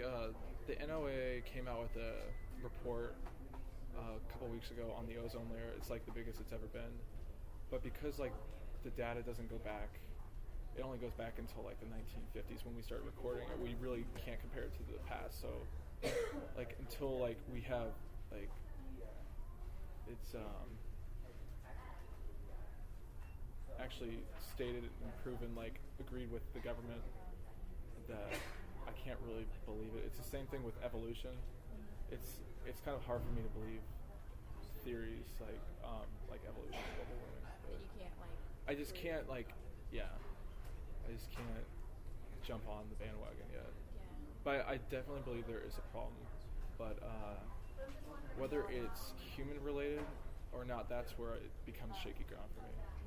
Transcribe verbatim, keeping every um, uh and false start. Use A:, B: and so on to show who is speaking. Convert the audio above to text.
A: uh, the N O A came out with a report uh, a couple weeks ago on the ozone layer. It's like the biggest it's ever been, but because like the data doesn't go back, it only goes back until like the nineteen fifties when we started recording it. We really can't compare it to the past. So like until like we have like it's um, actually stated and proven, like agreed with the government, that I can't really believe it. It's the same thing with evolution. It's it's kind of hard for me to believe theories like um, like evolution, global warming.
B: But you can't like.
A: I just can't like yeah. I just can't jump on the bandwagon yet.
B: Yeah.
A: But I definitely believe there is a problem. But uh, whether it's human related or not, that's where it becomes shaky ground for me.